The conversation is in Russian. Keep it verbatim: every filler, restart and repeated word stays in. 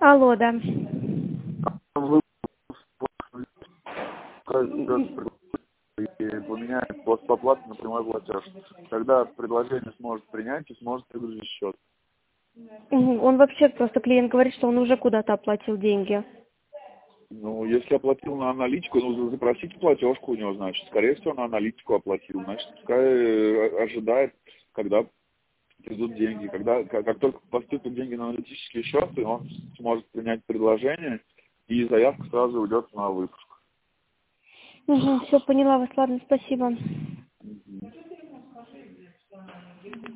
Алло, да. Вы и поменяет после оплаты на прямой платеж. Когда предложение сможет принять и сможет выгрузить счет. Мгм. Он вообще просто клиент говорит, что он уже куда-то оплатил деньги. Ну, если оплатил на аналитику, ну, запросите платежку у него, значит. Скорее всего, на аналитику оплатил. Значит, пускай э, ожидает, когда придут деньги. Когда, как, как только поступят деньги на аналитический счет, и он сможет принять предложение, и заявка сразу уйдет на выпуск. Угу, все, поняла вас, ладно, спасибо.